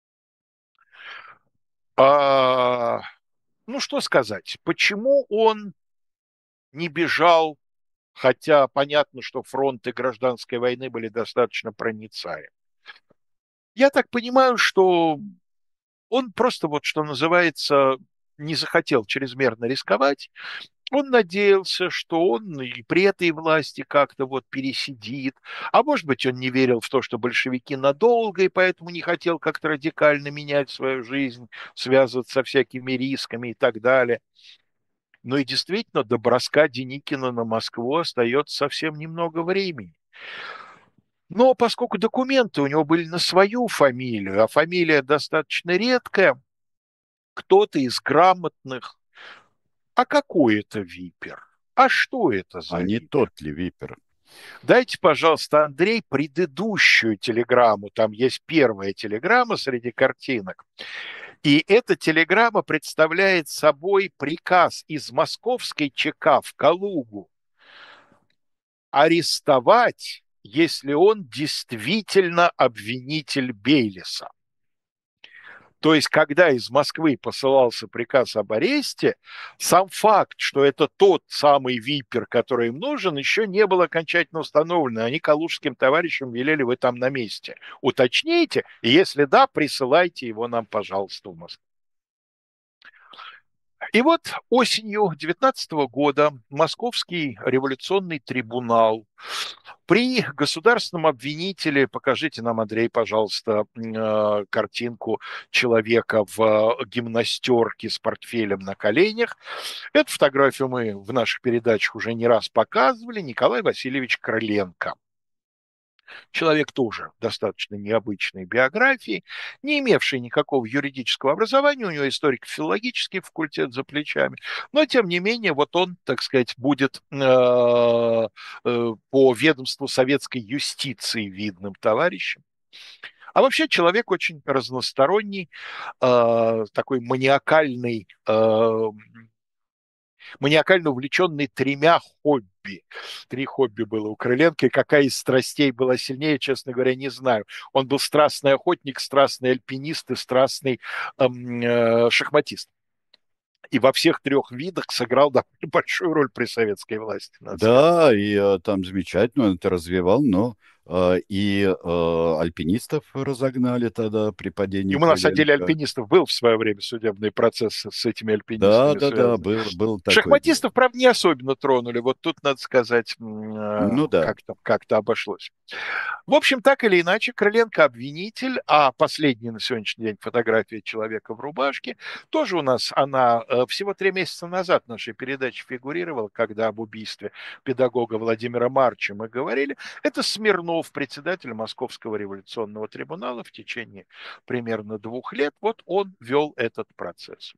Ну, что сказать, почему он не бежал, хотя понятно, что фронты гражданской войны были достаточно проницаемы. Я так понимаю, что он просто, вот что называется, не захотел чрезмерно рисковать. Он надеялся, что он и при этой власти как-то вот пересидит. А может быть, он не верил в то, что большевики надолго, и поэтому не хотел как-то радикально менять свою жизнь, связываться со всякими рисками и так далее. Но и действительно, до броска Деникина на Москву остается совсем немного времени. Но поскольку документы у него были на свою фамилию, а фамилия достаточно редкая, кто-то из грамотных, а какой это Випер? А что это за А не Випер? тот ли Випер? Дайте, пожалуйста, Андрей, предыдущую телеграмму. Там есть первая телеграмма среди картинок. И эта телеграмма представляет собой приказ из московской ЧК в Калугу арестовать, если он действительно обвинитель Бейлиса. То есть, когда из Москвы посылался приказ об аресте, сам факт, что это тот самый Випер, который им нужен, еще не был окончательно установлен. Они калужским товарищам велели: вы там на месте уточните, и если да, присылайте его нам, пожалуйста, в Москву. И вот осенью 19 года Московский революционный трибунал при государственном обвинителе, покажите нам, Андрей, пожалуйста, картинку человека в гимнастерке с портфелем на коленях. Эту фотографию мы в наших передачах уже не раз показывали. Николай Васильевич Крыленко. Человек тоже достаточно необычной биографии, не имевший никакого юридического образования, у него историко-филологический факультет за плечами, но тем не менее вот он, так сказать, будет по ведомству советской юстиции видным товарищем. А вообще человек очень разносторонний, такой маниакально увлеченный тремя хобби. 3 хобби было у Крыленко, и какая из страстей была сильнее, честно говоря, не знаю. Он был страстный охотник, страстный альпинист и страстный шахматист. И во всех 3 видах сыграл довольно большую роль при советской власти, надо сказать. Да, и там замечательно он это развивал, но альпинистов разогнали тогда при падении Ему на самом деле Крыленко. альпинистов был в свое время судебный процесс с этими Да, альпинистами да, да, связан. был такое дело. Шахматистов, правда, не особенно тронули. Вот тут, надо сказать, Ну да. как-то обошлось. В общем, так или иначе, Крыленко обвинитель, а последняя на сегодняшний день фотография человека в рубашке, тоже у нас она всего 3 месяца назад в нашей передаче фигурировала, когда об убийстве педагога Владимира Марча мы говорили. Это Смирнов, председатель Московского революционного трибунала в течение примерно 2 лет. Вот он вел этот процесс.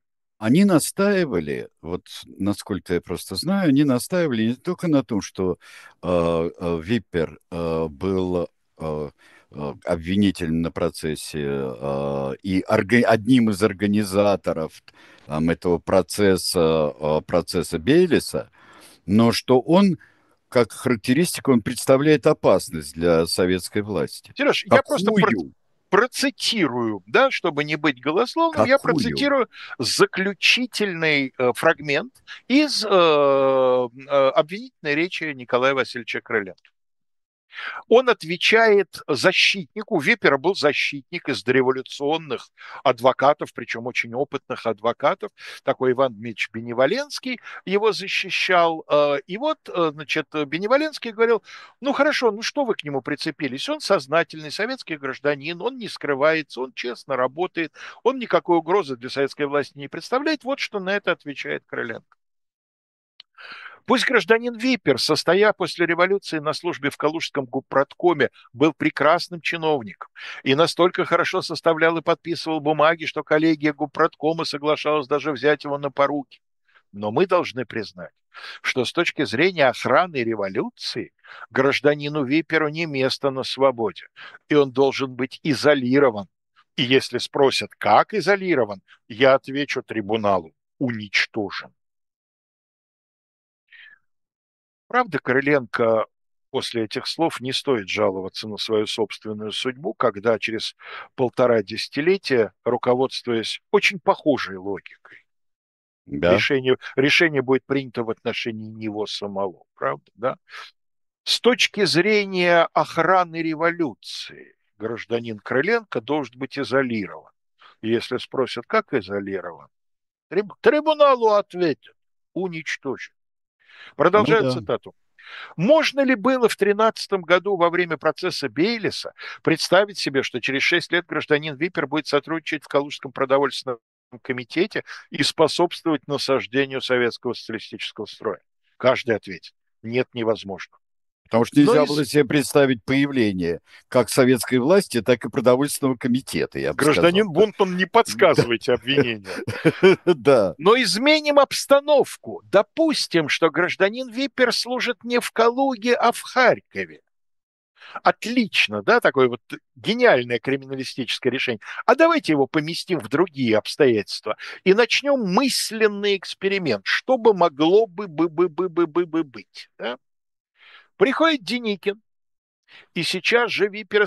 они настаивали, вот насколько я просто знаю, они настаивали не только на том, что Виппер был обвинителем на процессе и одним из организаторов этого процесса Бейлиса, но что он, как характеристику, он представляет опасность для советской власти. Сереж, я просто Какую? процитирую, да, чтобы не быть голословным, я Какую? процитирую заключительный фрагмент из обвинительной речи Николая Васильевича Крыленко. Он отвечает защитнику, Випера был защитник из дореволюционных адвокатов, причем очень опытных адвокатов, такой Иван Дмитриевич Беневоленский его защищал. И вот, значит, Беневоленский говорил, ну хорошо, ну что вы к нему прицепились? Он сознательный советский гражданин, он не скрывается, он честно работает, он никакой угрозы для советской власти не представляет. Вот что на это отвечает Крыленко. Пусть гражданин Випер, состоя после революции на службе в Калужском губпродкоме, был прекрасным чиновником и настолько хорошо составлял и подписывал бумаги, что коллегия губпродкома соглашалась даже взять его на поруки. Но мы должны признать, что с точки зрения охраны революции гражданину Виперу не место на свободе, и он должен быть изолирован. И если спросят, как изолирован, я отвечу трибуналу – уничтожен. Правда, Крыленко после этих слов не стоит жаловаться на свою собственную судьбу, когда через 1,5 десятилетия, руководствуясь очень похожей логикой, Да. решение будет принято в отношении него самого, правда, да? С точки зрения охраны революции, гражданин Крыленко должен быть изолирован. И если спросят, как изолирован, трибуналу ответят – уничтожен. Ну Продолжаю да. цитату. Можно ли было в 2013 году во время процесса Бейлиса представить себе, что через 6 лет гражданин Випер будет сотрудничать в Калужском продовольственном комитете и способствовать насаждению советского социалистического строя? Каждый ответит. Нет, невозможно. Потому что нельзя было себе представить появление как советской власти, так и продовольственного комитета, я бы сказал. Гражданин Бунтман, не подсказывайте обвинения. Да. Но изменим обстановку. Допустим, что гражданин Випер служит не в Калуге, а в Харькове. Отлично, да, такое вот гениальное криминалистическое решение. А давайте его поместим в другие обстоятельства и начнем мысленный эксперимент. Что бы могло бы быть? Да? Приходит Деникин, и сейчас же Випера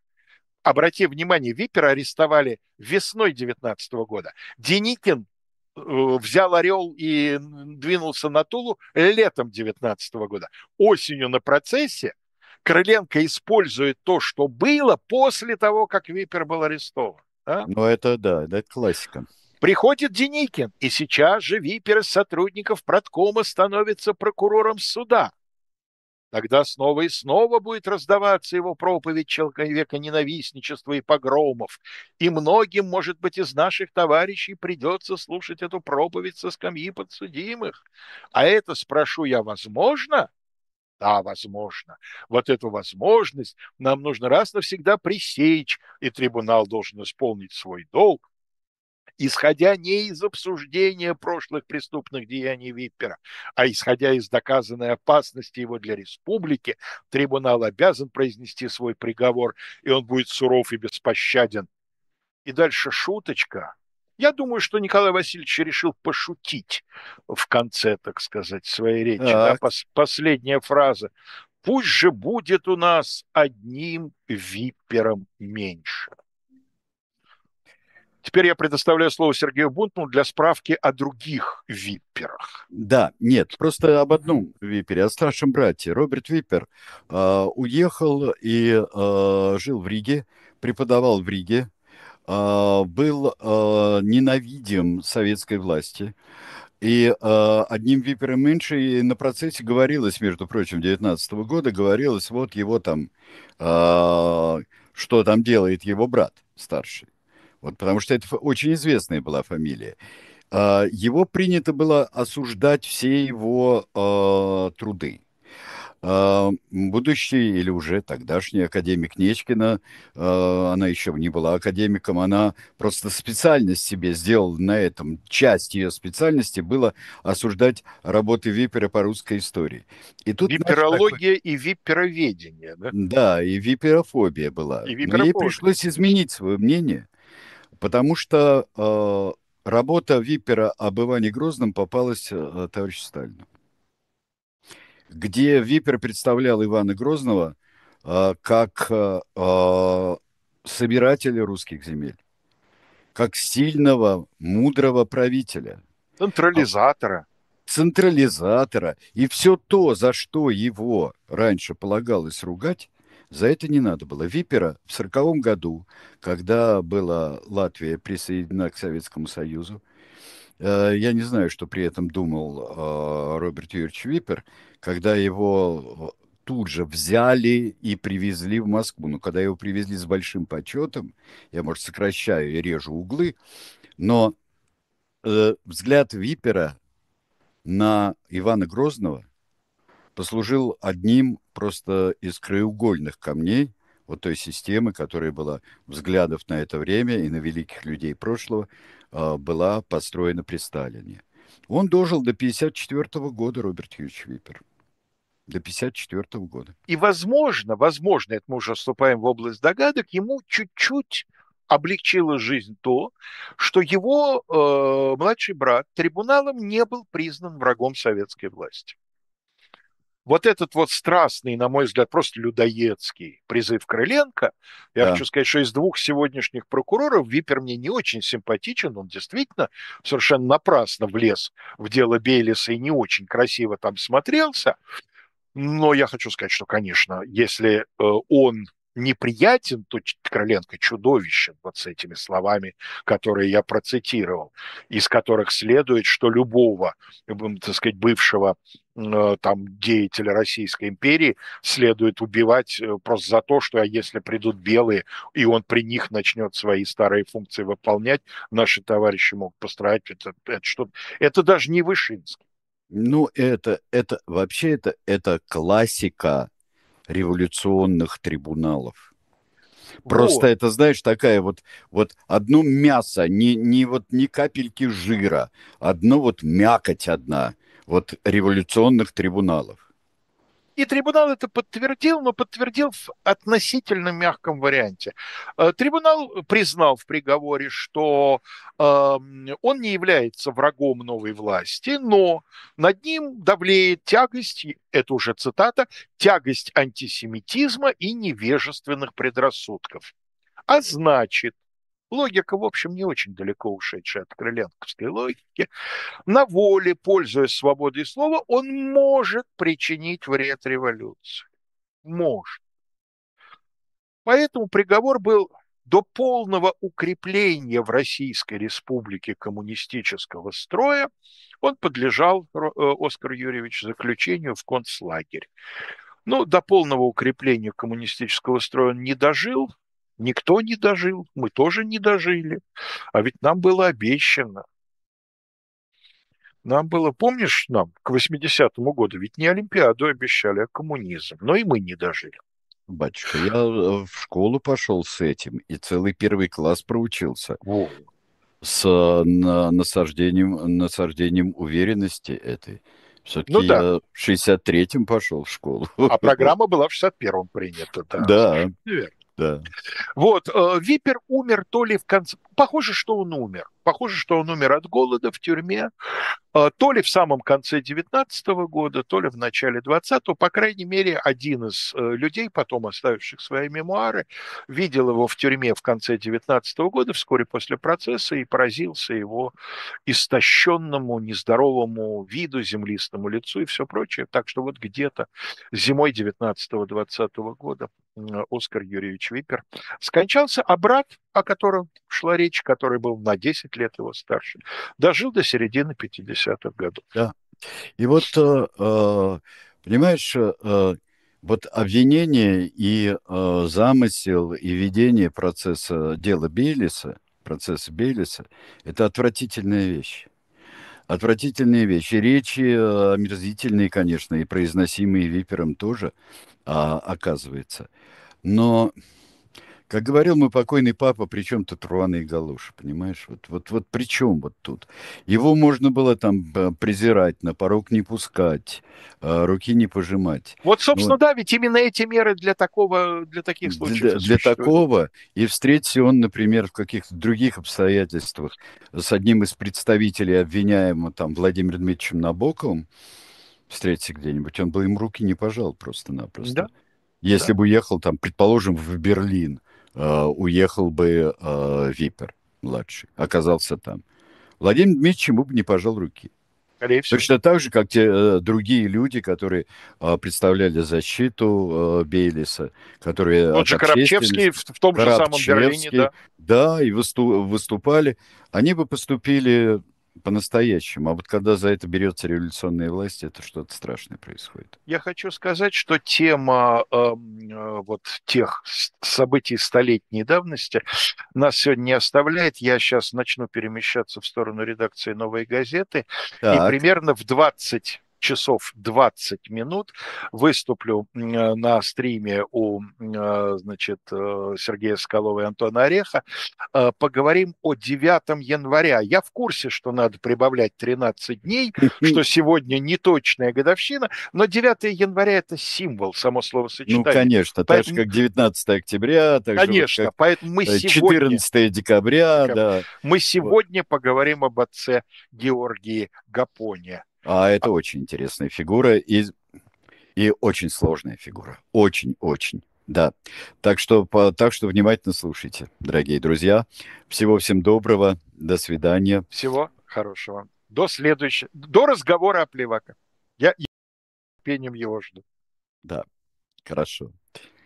обрати внимание, Випера арестовали весной 2019 года. Деникин взял «Орел» и двинулся на Тулу летом 2019 года. Осенью на процессе Крыленко использует то, что было после того, как Випер был арестован. Да? Ну, это да, это классика. Приходит Деникин, и сейчас же Випер из сотрудников Продкома становится прокурором суда. Тогда снова и снова будет раздаваться его проповедь человека-ненавистничества и погромов. И многим, может быть, из наших товарищей придется слушать эту проповедь со скамьи подсудимых. А это, спрошу я, возможно? Да, возможно. Вот эту возможность нам нужно раз навсегда пресечь, и трибунал должен исполнить свой долг, исходя не из обсуждения прошлых преступных деяний Виппера, а исходя из доказанной опасности его для республики, трибунал обязан произнести свой приговор, и он будет суров и беспощаден. И дальше шуточка. Я думаю, что Николай Васильевич решил пошутить в конце, так сказать, своей речи. Да, последняя фраза. Пусть же будет у нас одним Виппером меньше. Теперь я предоставляю слово Сергею Бунтману для справки о других Випперах. Да, нет, просто об одном Виппере, о старшем брате. Роберт Виппер уехал и жил в Риге, преподавал в Риге, был ненавидим советской власти. И одним Виппером меньше, и на процессе говорилось, между прочим, 2019 года, говорилось, вот его там, что там делает его брат старший. Вот, потому что это очень известная была фамилия. Его принято было осуждать все его труды. Будущий или уже тогдашний академик Нечкина, она еще не была академиком, она просто специальность себе сделала на этом. Часть ее специальности было осуждать работы Випера по русской истории. И тут, значит, такой... Виперология и випероведение, да? Да, и виперофобия была. И Но ей виперофобия, пришлось конечно. изменить свое мнение, потому что работа Випера об Иване Грозном попалась товарищу Сталину, где Випер представлял Ивана Грозного как собирателя русских земель, как сильного, мудрого правителя, а, Централизатора. централизатора. И все то, за что его раньше полагалось ругать, за это не надо было. Випера в 1940 году, когда была Латвия присоединена к Советскому Союзу, я не знаю, что при этом думал Роберт Юрьевич Випер, когда его тут же взяли и привезли в Москву. Но когда его привезли с большим почетом, я, может, сокращаю и режу углы, но взгляд Випера на Ивана Грозного послужил одним просто из краеугольных камней вот той системы, которая была взглядов на это время и на великих людей прошлого, была построена при Сталине. Он дожил до 1954 года, Роберт Юрьевич Випер. До 1954 года. И, возможно, это мы уже вступаем в область догадок, ему чуть-чуть облегчило жизнь то, что его младший брат трибуналом не был признан врагом советской власти. Вот этот вот страстный, на мой взгляд, просто людоедский призыв Крыленко, я Да. хочу сказать, что из двух сегодняшних прокуроров Випер мне не очень симпатичен, он действительно совершенно напрасно влез в дело Бейлиса и не очень красиво там смотрелся, но я хочу сказать, что, конечно, если он неприятен, то Крыленко чудовищен вот с этими словами, которые я процитировал, из которых следует, что любого, так сказать, бывшего там деятеля Российской империи следует убивать просто за то, что если придут белые, и он при них начнет свои старые функции выполнять, наши товарищи могут пострадать. Это даже не Вышинский. Ну, это вообще это классика революционных трибуналов. Просто Вот. это, знаешь, такая вот одно мясо, ни капельки жира, одно вот мякоть одна, вот революционных трибуналов. И трибунал это подтвердил, но подтвердил в относительно мягком варианте. Трибунал признал в приговоре, что он не является врагом новой власти, но над ним давлеет тягость, это уже цитата, тягость антисемитизма и невежественных предрассудков. А значит, логика, в общем, не очень далеко ушедшая от крыленковской логики, на воле, пользуясь свободой слова, он может причинить вред революции. Может. Поэтому приговор был до полного укрепления в Российской Республике коммунистического строя, он подлежал, Оскар Юрьевич, заключению в концлагерь. Но до полного укрепления коммунистического строя он не дожил, никто не дожил, мы тоже не дожили. А ведь нам было обещано. Нам было, помнишь, нам к 80-му году ведь не Олимпиаду обещали, а коммунизм. Но и мы не дожили. Батюшка, я в школу пошел с этим и целый первый класс проучился Вот. с насаждением уверенности этой. Все-таки Ну да, я в 63-м пошел в школу. а программа была в 61-м принята, да, Да, совершенно верно. да. Вот, Випер умер то ли в конце... Похоже, что он умер. Похоже, что он умер от голода в тюрьме. То ли в самом конце 19 года, то ли в начале 20-го, по крайней мере, один из людей, потом оставивших свои мемуары, видел его в тюрьме в конце 19 года, вскоре после процесса, и поразился его истощенному, нездоровому виду, землистому лицу и все прочее. Так что вот где-то зимой 19-20 года Оскар Юрьевич Випер скончался, а брат, о котором шла речь, который был на 10 лет его старше, дожил до середины 50-х годов. Да. И вот, понимаешь, вот обвинение и замысел, и ведение процесса Бейлиса, это отвратительная вещь. Отвратительные вещи. Речи омерзительные, конечно, и произносимые Випером тоже, оказывается. Но, как говорил мой покойный папа, при чем тут рваные галоши, понимаешь? Вот при чем вот тут? Его можно было там презирать, на порог не пускать, руки не пожимать. Вот, Ну, собственно, да, ведь именно эти меры для таких случаев и для существуют. такого, и встретился он, например, в каких-то других обстоятельствах с одним из представителей обвиняемого, там, Владимиром Дмитриевичем Набоковым, встретиться где-нибудь, он бы им руки не пожал просто-напросто. Да, Если да. бы уехал, там, предположим, в Берлин, уехал бы Випер младший, оказался там. Владимир Дмитриевич ему бы не пожал руки. Скорее всего. Точно так же, как те другие люди, которые представляли защиту Бейлиса, которые Тот от же Коробчевский общественности, в том же самом Берлине, Коробчевский, да. да, и выступали, они бы поступили по-настоящему. А вот когда за это берется революционная власть, это что-то страшное происходит. Я хочу сказать, что тема вот тех событий столетней давности нас сегодня не оставляет. Я сейчас начну перемещаться в сторону редакции «Новой газеты», и Так, примерно в 20 часов 20 минут выступлю на стриме у, значит, Сергея Соколова и Антона Ореха. Поговорим о 9 января. Я в курсе, что надо прибавлять 13 дней, что сегодня неточная годовщина, но 9 января – это символ, само ну, словосочетание. конечно, так же, Поэтому, как 19 октября, так же вот конечно, как поэтому мы сегодня 14 декабря, да. мы Вот. сегодня поговорим об отце Георгии Гапоне. А это очень интересная фигура и очень сложная фигура. Очень-очень. Да. Так что внимательно слушайте, дорогие друзья. Всего всем доброго. До свидания. Всего хорошего. До разговора о Плевака. Я пением его жду. Да, хорошо.